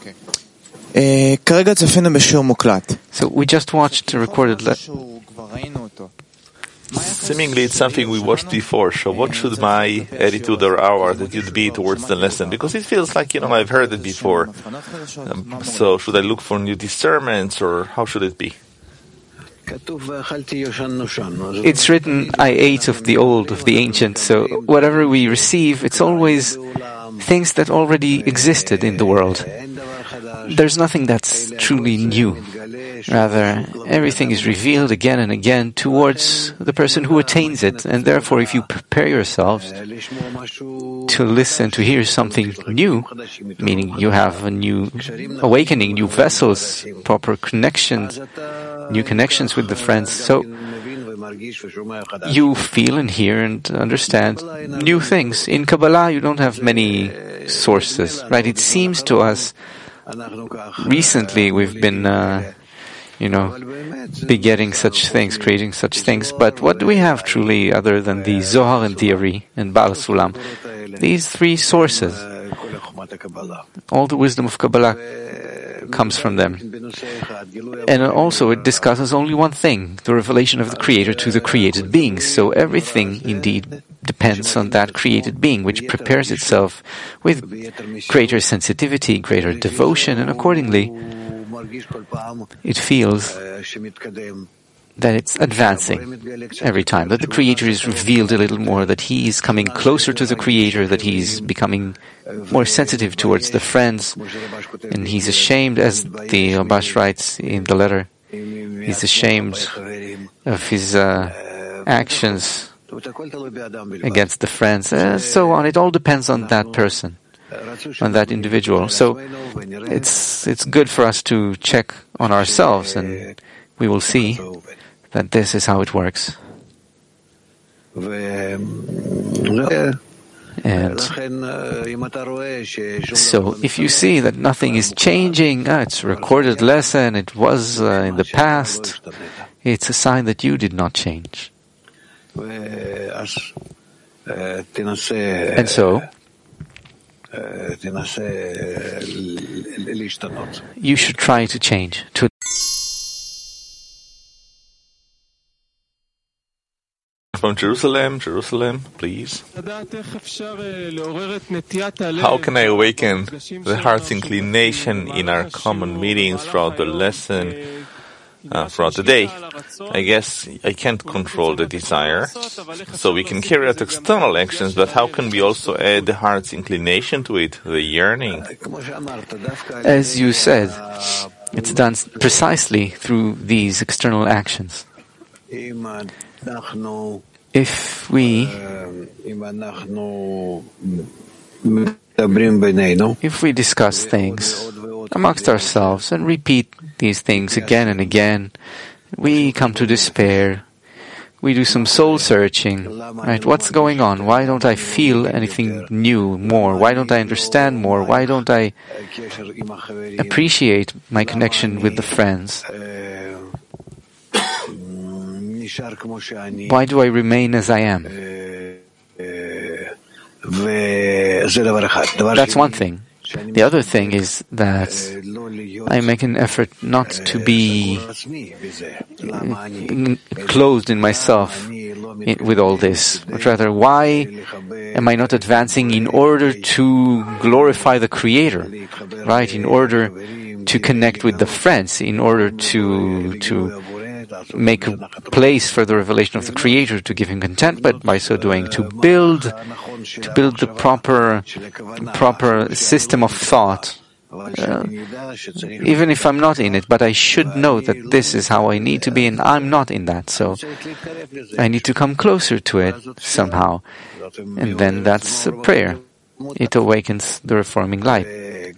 So we just watched a recorded Seemingly it's something we watched before, so what should my attitude or our attitude be towards the lesson? Because it feels like, I've heard it before. So should I look for new discernments, or how should it be? It's written, I ate of the old, of the ancient, so whatever we receive, it's always things that already existed in the world. There's nothing that's truly new. Rather, everything is revealed again and again towards the person who attains it, and therefore if you prepare yourselves to listen, to hear something new, meaning you have a new awakening, new vessels, proper connections, new connections with the friends, so you feel and hear and understand new things. In Kabbalah, you don't have many sources, right? It seems to us, recently we've been, begetting such things, creating such things, but what do we have truly other than the Zohar and the Ari and Baal Sulam? These three sources. All the wisdom of Kabbalah comes from them. And also it discusses only one thing, the revelation of the Creator to the created beings. So everything indeed depends on that created being, which prepares itself with greater sensitivity, greater devotion, and accordingly it feels that it's advancing every time, that the Creator is revealed a little more, that he is coming closer to the Creator, that he's becoming more sensitive towards the friends, and he's ashamed, as the Rabash writes in the letter, he's ashamed of his actions against the friends, so on. It all depends on that person, on that individual. So it's good for us to check on ourselves, and we will see that this is how it works. And so if you see that nothing is changing, it's a recorded lesson, it was in the past, it's a sign that you did not change. And so you should try to change. From Jerusalem, please. How can I awaken the heart's inclination in our common meetings throughout the lesson, throughout the day? I guess I can't control the desire, so we can carry out external actions, but how can we also add the heart's inclination to it, the yearning? As you said, it's done precisely through these external actions. If we discuss things amongst ourselves and repeat these things again and again, we come to despair. We do some soul searching, right? What's going on? Why don't I feel anything new more? Why don't I understand more? Why don't I appreciate my connection with the friends? Why do I remain as I am? That's one thing. The other thing is that I make an effort not to be closed in myself with all this, but rather, why am I not advancing in order to glorify the Creator, right? In order to connect with the friends, in order to make a place for the revelation of the Creator, to give Him contentment by so doing, to build the proper system of thought, even if I'm not in it, but I should know that this is how I need to be, and I'm not in that, so I need to come closer to it somehow, and then that's a prayer. It awakens the reforming light.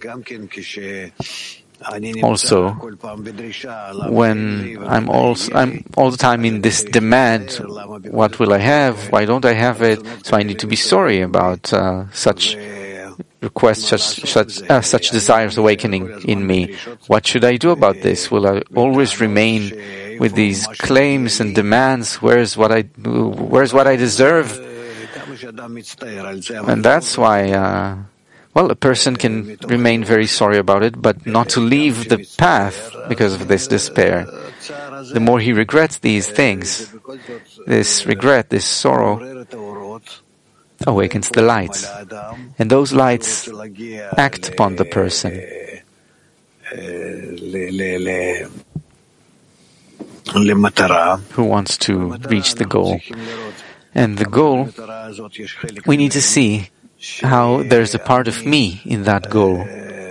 Also, when I'm all the time in this demand, what will I have? Why don't I have it? So I need to be sorry about such requests, such desires awakening in me. What should I do about this? Will I always remain with these claims and demands? Where's what I deserve? And that's why Well, a person can remain very sorry about it, but not to leave the path because of this despair. The more he regrets these things, this regret, this sorrow, awakens the lights. And those lights act upon the person. Who wants to reach the goal. And the goal, we need to see how there's a part of me in that goal,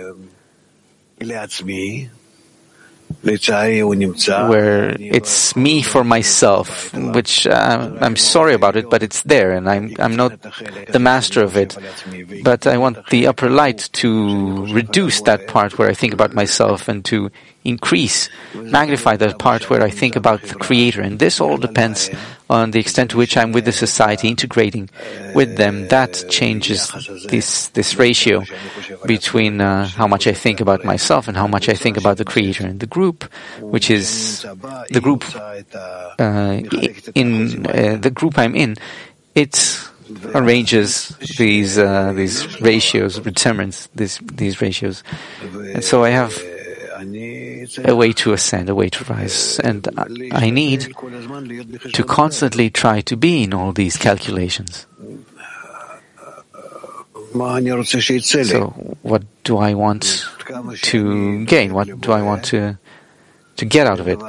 where it's me for myself, which I'm sorry about it, but it's there, and I'm not the master of it. But I want the upper light to reduce that part where I think about myself and to increase, magnify that part where I think about the Creator. And this all depends on the extent to which I'm with the society, integrating with them. That changes this ratio between how much I think about myself and how much I think about the Creator. And the group, which is the group the group I'm in, it arranges these ratios, determines these ratios. And so I have a way to ascend, a way to rise. And I need to constantly try to be in all these calculations. So what do I want to gain? What do I want to get out of it?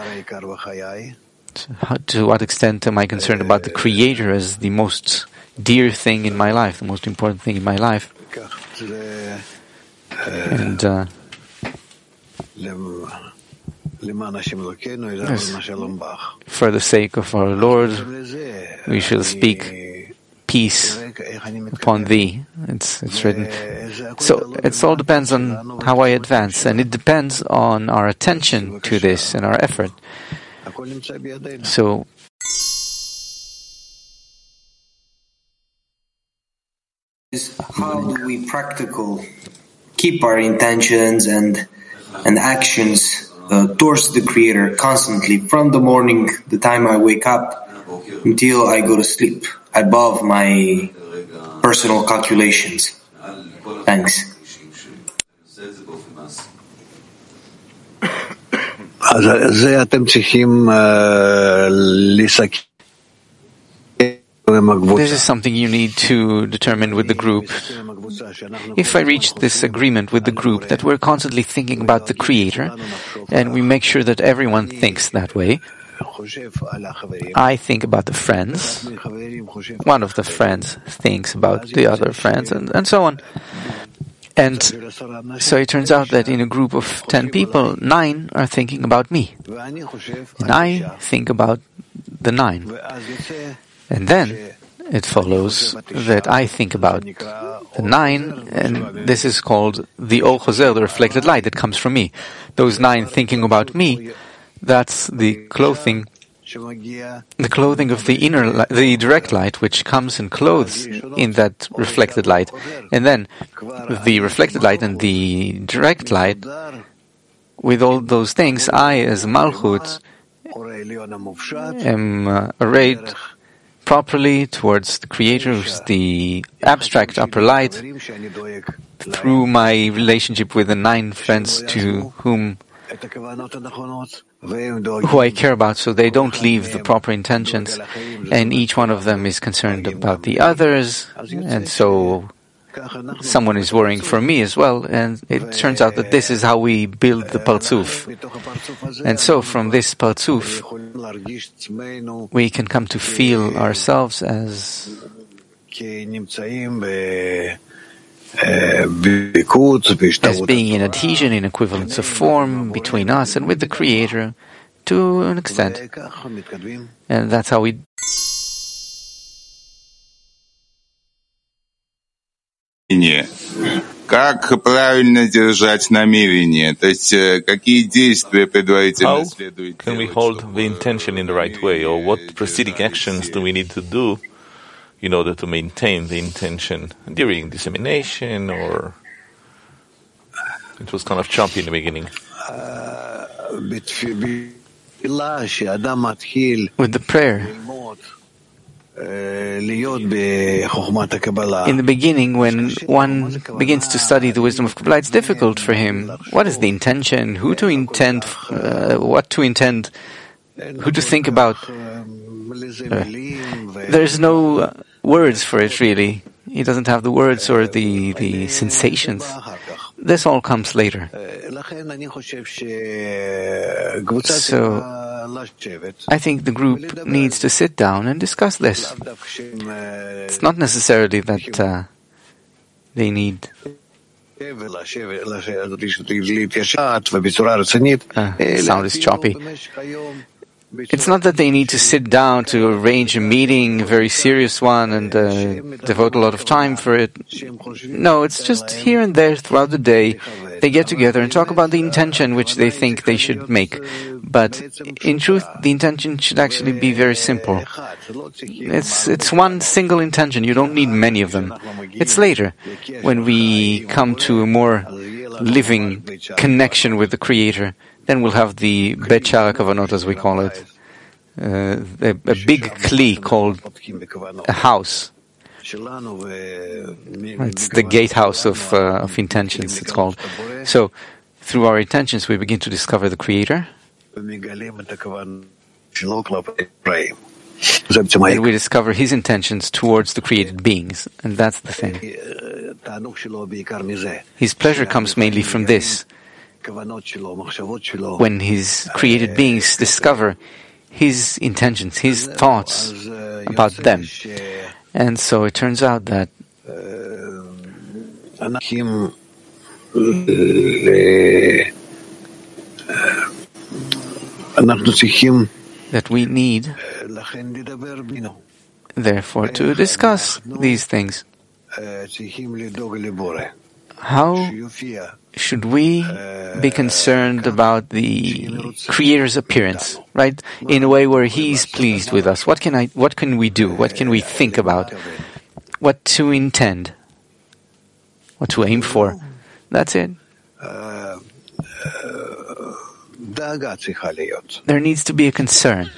To what extent am I concerned about the Creator as the most dear thing in my life, the most important thing in my life? And for the sake of our Lord, we shall speak peace upon thee. It's written. So it all depends on how I advance, and it depends on our attention to this and our effort. So how do we keep our intentions and actions towards the Creator constantly from the morning, the time I wake up, until I go to sleep, above my personal calculations? Thanks. This is something you need to determine with the group. If I reach this agreement with the group that we're constantly thinking about the Creator, and we make sure that everyone thinks that way, I think about the friends, one of the friends thinks about the other friends, and so on. And so it turns out that in a group of 10 people, 9 are thinking about me. And I think about the 9. And then it follows that I think about the 9, and this is called the Or Chozer, the reflected light that comes from me. Those 9 thinking about me, that's the clothing of the direct light, which comes and clothes in that reflected light. And then the reflected light and the direct light, with all those things, I, as Malchut, am arrayed properly towards the Creator, who's the abstract upper light, through my relationship with the 9 friends to who I care about, so they don't leave the proper intentions, and each one of them is concerned about the others, and so someone is worrying for me as well, and it turns out that this is how we build the Partzuf. And so from this Partzuf, we can come to feel ourselves as being in adhesion, in equivalence of form between us and with the Creator to an extent. And that's how we Как правильно держать намерение? То есть, какие действия предварительно следует делать? How can we hold the intention in the right way, or what preceding actions do we need to do in order to maintain the intention during dissemination, or it was kind of choppy in the beginning? with the prayer, In the beginning, when one begins to study the wisdom of Kabbalah, it's difficult for him. What is the intention? Who to intend? What to intend? Who to think about? There's no words for it, really. He doesn't have the words or the sensations. This all comes later. So, I think the group needs to sit down and discuss this. It's not necessarily that they need sound is choppy. It's not that they need to sit down to arrange a meeting, a very serious one, and devote a lot of time for it. No, it's just here and there throughout the day, they get together and talk about the intention which they think they should make. But in truth, the intention should actually be very simple. It's one single intention. You don't need many of them. It's later, when we come to a more living connection with the Creator. Then we'll have the Bet Shara Kavanot, as we call it, a big kli called a house. It's the gatehouse of intentions, it's called. So, through our intentions, we begin to discover the Creator. And we discover His intentions towards the created beings. And that's the thing. His pleasure comes mainly from this. When His created beings discover His intentions, His thoughts about them. And so it turns out that we need, therefore, to discuss these things. How should we be concerned about the Creator's appearance, right? In a way where He's pleased with us. What can we do? What can we think about? What to intend? What to aim for? That's it. There needs to be a concern.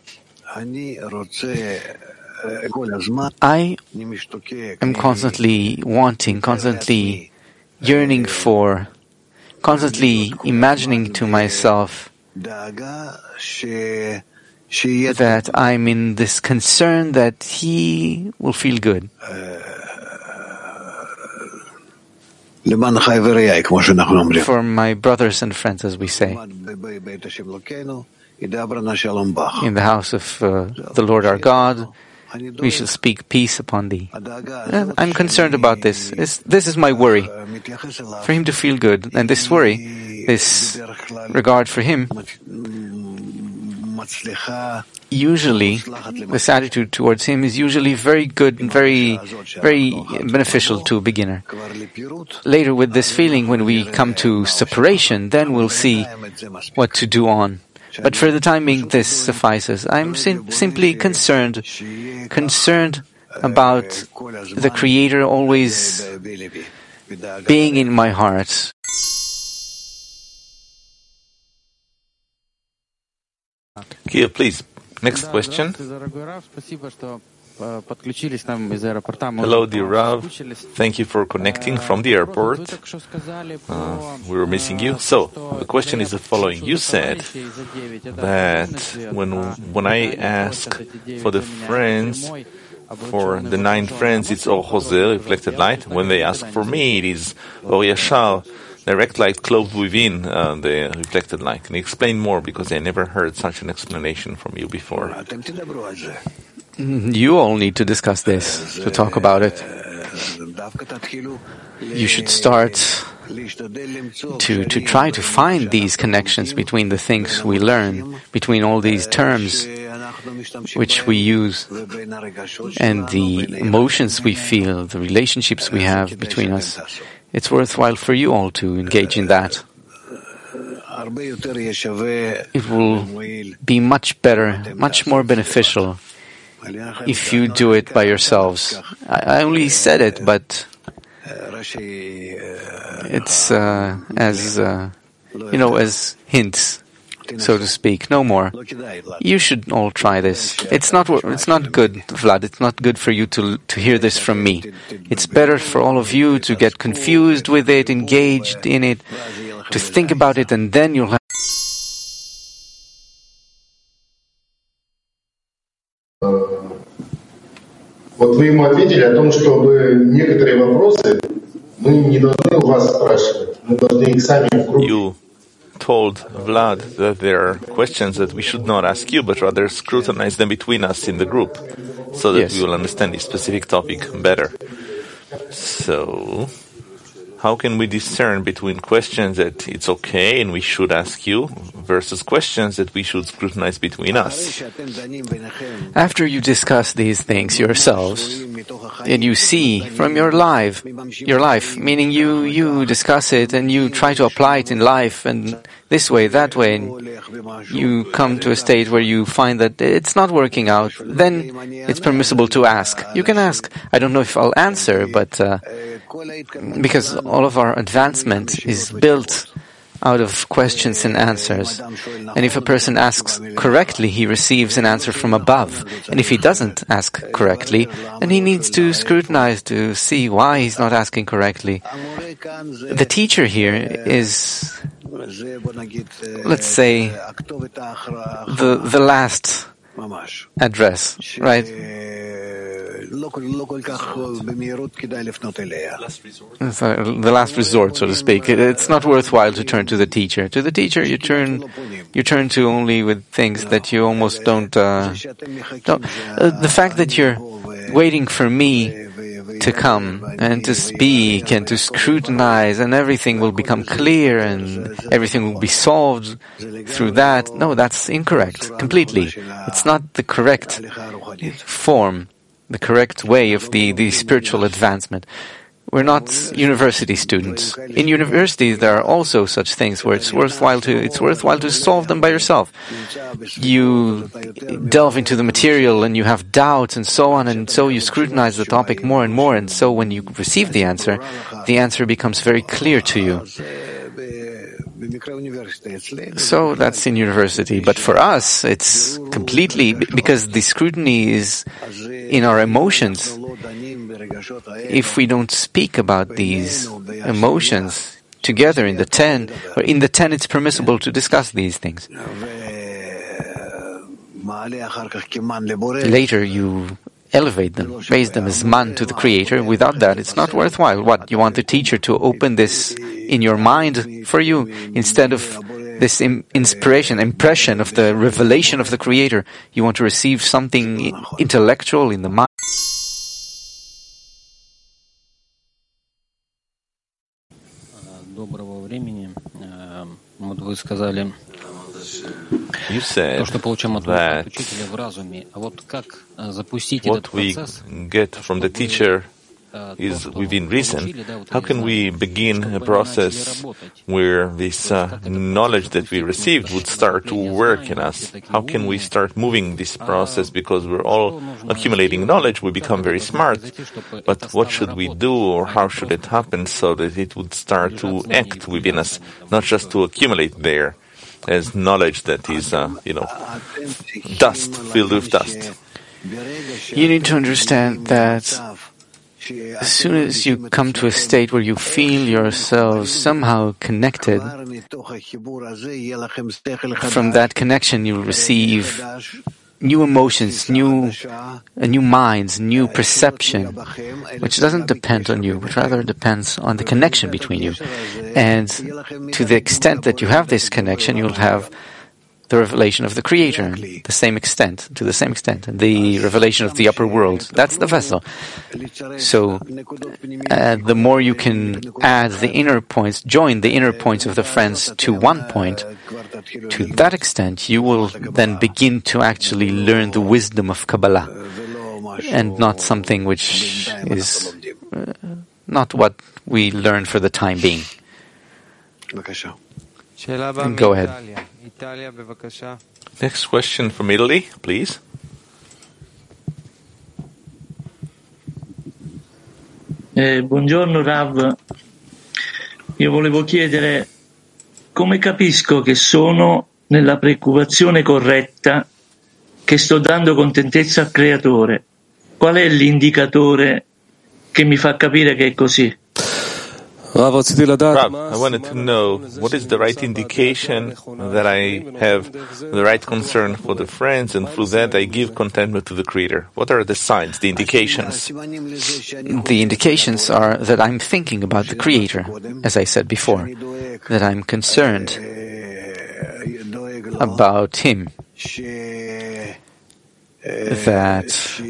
I am constantly wanting, constantly yearning for, constantly imagining to myself that I'm in this concern that He will feel good. For my brothers and friends, as we say. In the house of the Lord our God, we shall speak peace upon thee. I'm concerned about this. This is my worry. For Him to feel good. And this worry, this regard for Him, usually, this attitude towards Him is usually very good and very, very beneficial to a beginner. Later, with this feeling, when we come to separation, then we'll see what to do on. But for the time being, this suffices. I'm simply concerned about the Creator always being in my heart. Kia, please. Next question. Hello, dear Rav. Thank you for connecting from the airport. We were missing you. So, the question is the following. You said that when I ask for the friends, for the 9 friends, it's Or Choser, reflected light. When they ask for me, it is Or Yashar, direct light clothed within the reflected light. Can you explain more? Because I never heard such an explanation from you before. You all need to discuss this, to talk about it. You should start to try to find these connections between the things we learn, between all these terms which we use, and the emotions we feel, the relationships we have between us. It's worthwhile for you all to engage in that. It will be much better, much more beneficial if you do it by yourselves. I only said it, but it's as hints. so to speak, no more. You should all try this. It's not good, Vlad. It's not good for you to hear this from me. It's better for all of you to get confused with it, engaged in it, to think about it, and then you'll have Вот вы ему ответили о том, чтобы некоторые вопросы мы не должны у вас спрашивать, мы должны их сами в группе. You told Vlad that there are questions that we should not ask you, but rather scrutinize them between us in the group, so that we will understand the specific topic better. So, how can we discern between questions that it's okay and we should ask you versus questions that we should scrutinize between us? After you discuss these things yourselves, and you see from your life, meaning you discuss it and you try to apply it in life, and this way, that way, and you come to a state where you find that it's not working out, then it's permissible to ask. You can ask. I don't know if I'll answer, but because all of our advancement is built out of questions and answers. And if a person asks correctly, he receives an answer from above. And if he doesn't ask correctly, then he needs to scrutinize to see why he's not asking correctly. The teacher here is, let's say, the last address, right? The last resort, so to speak. It's not worthwhile to turn to the teacher. To the teacher, you turn to only with things that you almost don't. The fact that you're waiting for me to come and to speak and to scrutinize, and everything will become clear and everything will be solved through that. No, that's incorrect completely. It's not the correct form, the correct way of the spiritual advancement. We're not university students. In universities, there are also such things where it's worthwhile to solve them by yourself. You delve into the material and you have doubts and so on, and so you scrutinize the topic more and more, and so when you receive the answer becomes very clear to you. So that's in university. But for us, it's completely, because the scrutiny is in our emotions. If we don't speak about these emotions together in the 10, or in the 10 it's permissible to discuss these things. Later you elevate them, raise them as man to the Creator. Without that, it's not worthwhile. What, you want the teacher to open this in your mind for you, instead of this impression of the revelation of the Creator? You want to receive something intellectual in the mind. You said that what we get from the teacher is within reason. How can we begin a process where this knowledge that we received would start to work in us? How can we start moving this process? Because we're all accumulating knowledge, we become very smart. But what should we do, or how should it happen so that it would start to act within us, not just to accumulate there as knowledge that is, dust, filled with dust? You need to understand that as soon as you come to a state where you feel yourselves somehow connected, from that connection you will receive new emotions, new minds, new perception, which doesn't depend on you, but rather depends on the connection between you. And to the extent that you have this connection, you'll have the revelation of the Creator, to the same extent, the revelation of the upper world. That's the vessel. So, the more you can add the inner points, join the inner points of the friends to one point, to that extent, you will then begin to actually learn the wisdom of Kabbalah, and not something which is not what we learn for the time being. Go ahead. Next question from Italy, please. Buongiorno Rav, io volevo chiedere come capisco che sono nella preoccupazione corretta che sto dando contentezza al Creatore? Qual è l'indicatore che mi fa capire che è così? Rav, I wanted to know what is the right indication that I have the right concern for the friends, and through that I give contentment to the Creator. What are the signs, the indications? The indications are that I'm thinking about the Creator, as I said before, that I'm concerned about Him, that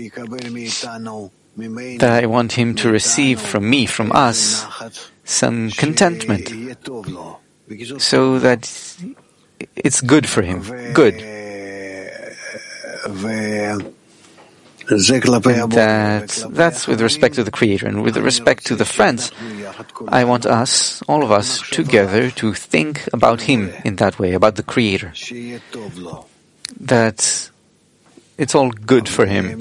I want Him to receive from me, from us, some contentment, so that it's good for Him, good. That's with respect to the Creator. And with respect to the friends, I want us, all of us, together to think about Him in that way, about the Creator. That it's all good for Him.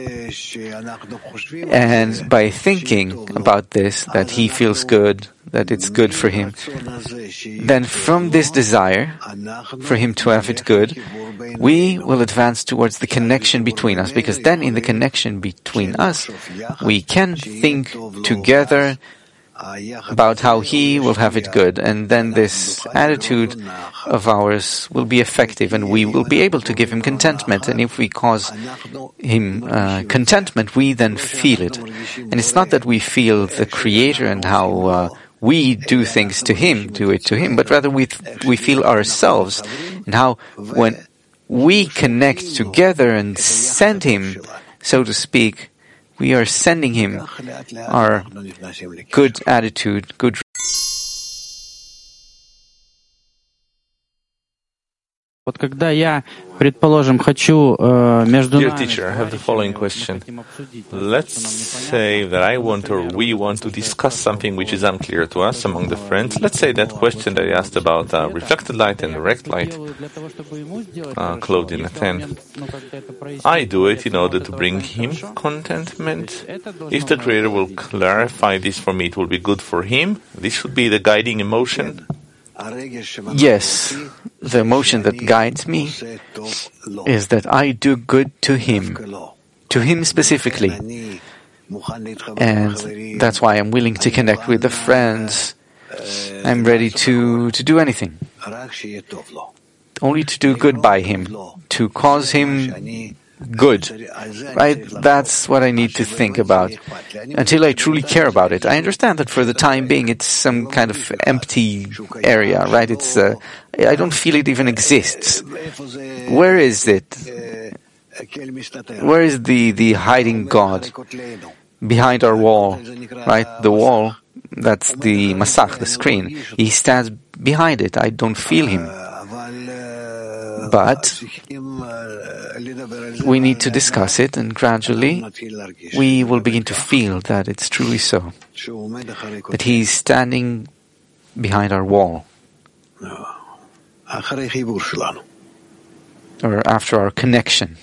And by thinking about this, that He feels good, that it's good for Him, then from this desire for Him to have it good, we will advance towards the connection between us, because then in the connection between us, we can think together about how He will have it good, and then this attitude of ours will be effective, and we will be able to give Him contentment. And if we cause Him contentment, we then feel it. And it's not that we feel the Creator and how we do things to Him, do it to Him, but rather we feel ourselves, and how when we connect together and send Him, so to speak, we are sending Him our good attitude, good. Dear teacher, I have the following question. Let's say that I want or we want to discuss something which is unclear to us among the friends. Let's say that question that I asked about reflected light and direct light, clothed in a tent. I do it in order to bring Him contentment. If the Creator will clarify this for me, it will be good for Him. This should be the guiding emotion. Yes, the emotion that guides me is that I do good to Him specifically. And that's why I'm willing to connect with the friends. I'm ready to do anything. Only to do good by Him, to cause Him good. Right? That's what I need to think about until I truly care about it. I understand that for the time being it's some kind of empty area, right? It's I don't feel it even exists. Where is it? Where is the hiding God? Behind our wall, right? The wall, that's the masach, the screen. He stands behind it. I don't feel Him. But we need to discuss it, and gradually we will begin to feel that it's truly so, that He's standing behind our wall, or after our connection.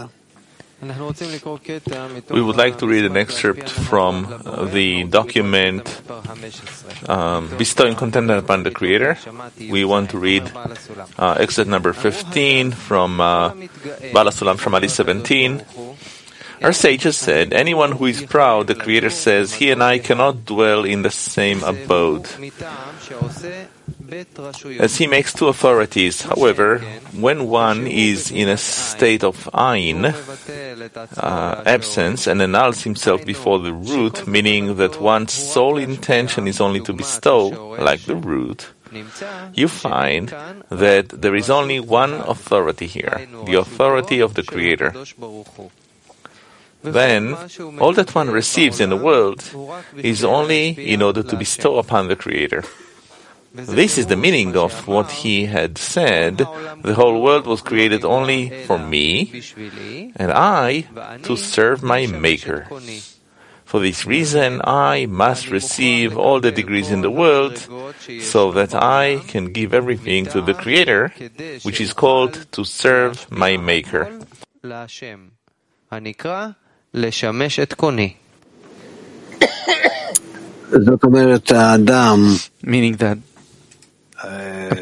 We would like to read an excerpt from the document Bestowing Contentment upon the Creator. We want to read excerpt number 15 from Baal HaSulam Shamali 17. Our sages said, anyone who is proud, the Creator says, he and I cannot dwell in the same abode, as he makes two authorities. However, when one is in a state of ayin, absence, and annuls himself before the root, meaning that one's sole intention is only to bestow, like the root, you find that there is only one authority here, the authority of the Creator. Then, all that one receives in the world is only in order to bestow upon the Creator. This is the meaning of what he had said, the whole world was created only for me, and I to serve my Maker. For this reason, I must receive all the degrees in the world, so that I can give everything to the Creator, which is called to serve my Maker. Meaning that the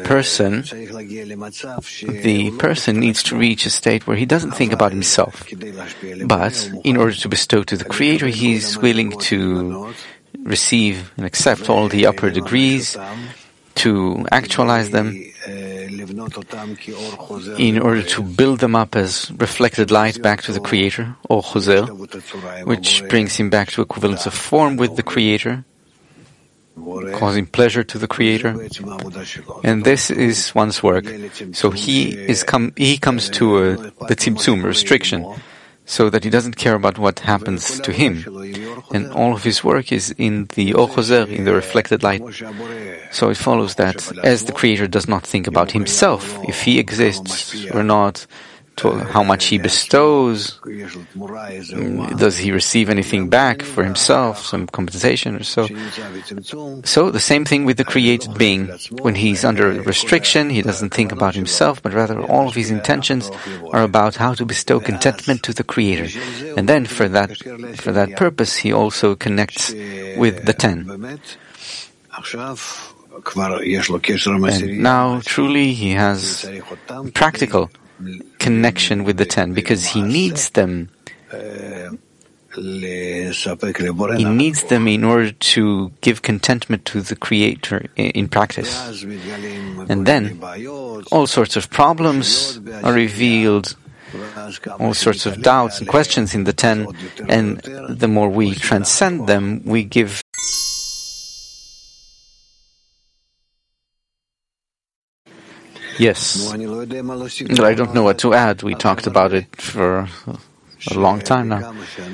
person needs to reach a state where he doesn't think about himself. But in order to bestow to the Creator, he is willing to receive and accept all the upper degrees, to actualize them, in order to build them up as reflected light back to the Creator, or Choser, which brings him back to equivalence of form with the Creator, causing pleasure to the Creator. And this is one's work. So he comes to the tzimtzum, restriction, so that he doesn't care about what happens to him. And all of his work is in the Or Choser, in the reflected light. So it follows that as the Creator does not think about himself, if he exists or not, how much he bestows, does he receive anything back for himself, some compensation or so. So the same thing with the created being. When he's under restriction, he doesn't think about himself, but rather all of his intentions are about how to bestow contentment to the Creator. And then for that purpose, he also connects with the 10. And now truly he has practical connection with the 10, because he needs them. He needs them in order to give contentment to the Creator in practice. And then all sorts of problems are revealed, all sorts of doubts and questions in the 10, and the more we transcend them, we give Yes, but I don't know what to add. We talked about it for a long time now.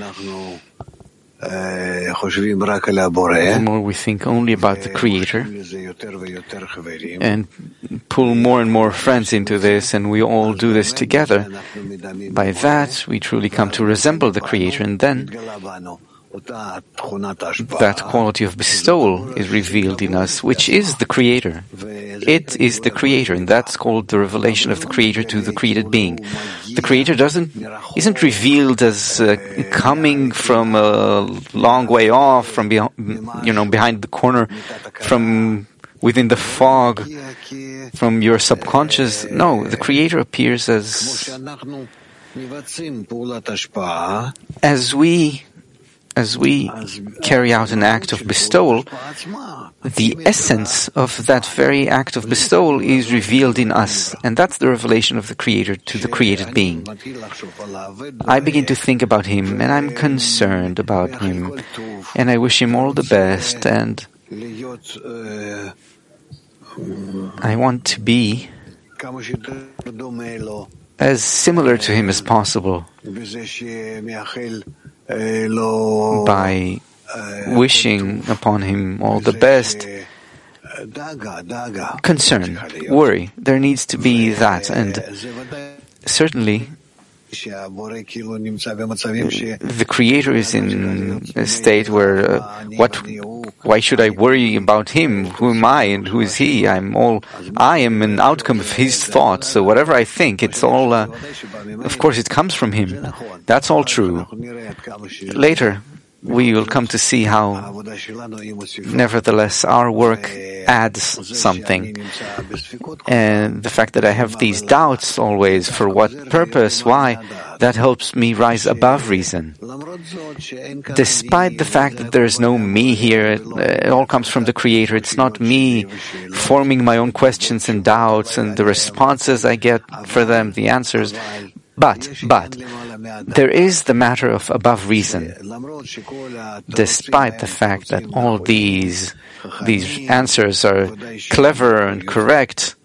The more we think only about the Creator and pull more and more friends into this, and we all do this together, by that we truly come to resemble the Creator, and then that quality of bestowal is revealed in us, which is the Creator. It is the Creator, and that's called the revelation of the Creator to the created being. The Creator isn't revealed as coming from a long way off, from behind the corner, from within the fog, from your subconscious. No, the Creator appears as we carry out an act of bestowal, the essence of that very act of bestowal is revealed in us, and that's the revelation of the Creator to the created being. I begin to think about him, and I'm concerned about him, and I wish him all the best, and I want to be as similar to him as possible, by wishing upon him all the best. Concern, worry, there needs to be that, and certainly the Creator is in a state where why should I worry about him? Who am I and who is he? I am an outcome of his thoughts, so whatever I think, it's all of course it comes from him. That's all true. Later we will come to see how nevertheless our work adds something. And the fact that I have these doubts always, for what purpose, why, that helps me rise above reason. Despite the fact that there is no me here, it all comes from the Creator. It's not me forming my own questions and doubts and the responses I get for them, the answers. But there is the matter of above reason. Despite the fact that all these answers are clever and correct,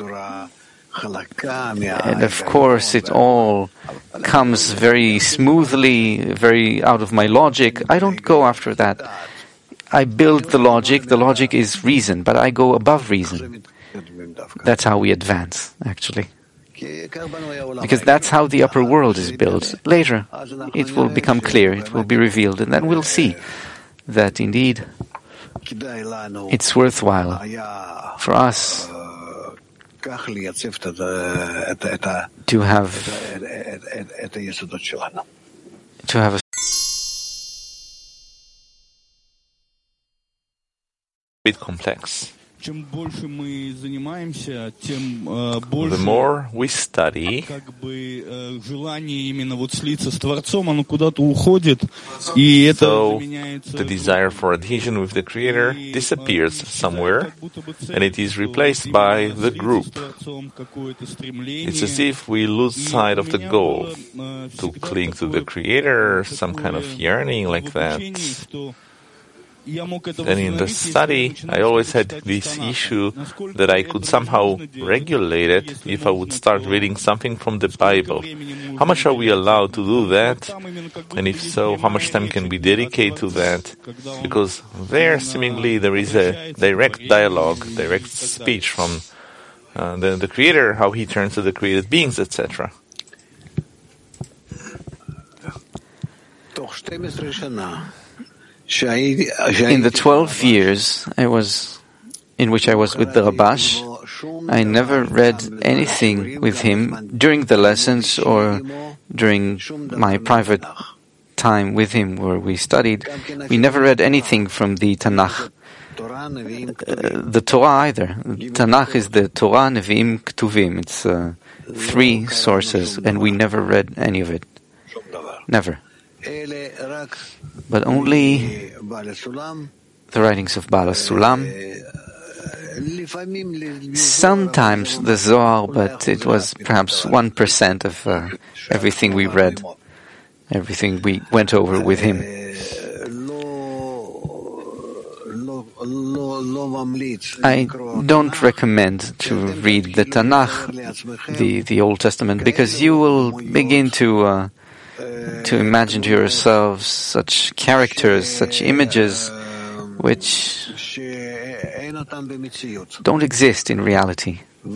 and of course it all comes very smoothly, very out of my logic, I don't go after that. I build the logic is reason, but I go above reason. That's how we advance, actually. Because that's how the upper world is built. Later, it will become clear, it will be revealed, and then we'll see that indeed it's worthwhile for us to have a bit complex. The more we study, so the desire for adhesion with the Creator disappears somewhere, and it is replaced by the group. It's as if we lose sight of the goal, to cling to the Creator, some kind of yearning like that. And in the study, I always had this issue that I could somehow regulate it if I would start reading something from the Bible. How much are we allowed to do that? And if so, how much time can we dedicate to that? Because there, seemingly, there is a direct dialogue, direct speech from the Creator, how He turns to the created beings, etc. In the 12 years in which I was with the Rabash, I never read anything with him during the lessons or during my private time with him where we studied. We never read anything from the Tanakh. The Torah either. Tanakh is the Torah, Nevi'im, Ketuvim. It's 3 sources, and we never read any of it. Never. But only the writings of Baal HaSulam, sometimes the Zohar, but it was perhaps 1% of everything we read, everything we went over with him. I don't recommend to read the Tanakh, the Old Testament, because you will begin to imagine to yourselves such characters, such images, which don't exist in reality.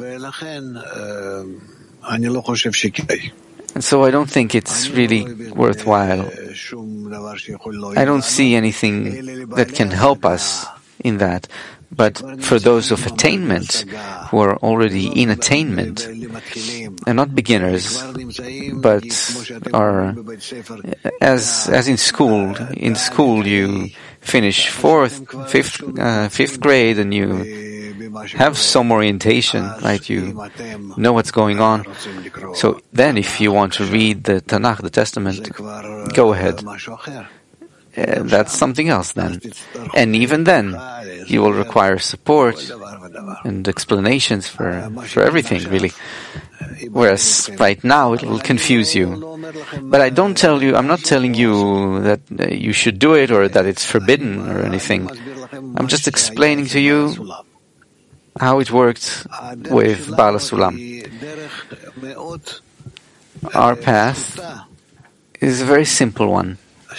And so I don't think it's really worthwhile. I don't see anything that can help us in that. But for those of attainment, who are already in attainment, and not beginners, but are, as in school you finish 5th grade and you have some orientation, right? You know what's going on. So then if you want to read the Tanakh, the Testament, go ahead. That's something else then. And even then, you will require support and explanations for everything, really. Whereas right now, it will confuse you. But I'm not telling you that you should do it or that it's forbidden or anything. I'm just explaining to you how it worked with Baal HaSulam. Our path is a very simple one.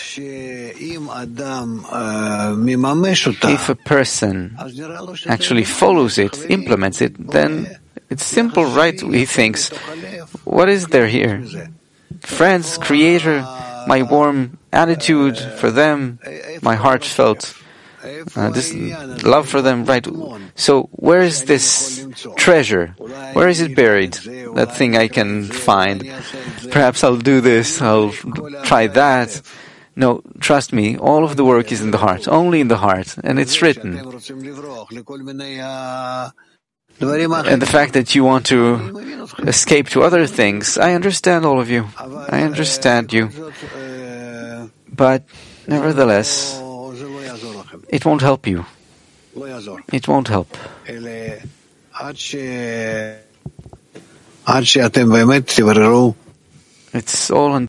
If a person actually follows it, implements it, then it's simple, right? He thinks, what is there here? Friends, Creator, my warm attitude for them, my heartfelt this love for them, right? So where is this treasure? Where is it buried? That thing I can find. Perhaps I'll do this, I'll try that. No, trust me, all of the work is in the heart, only in the heart, and it's written. And the fact that you want to escape to other things, I understand all of you. I understand you. But nevertheless, it won't help you. It won't help. It's all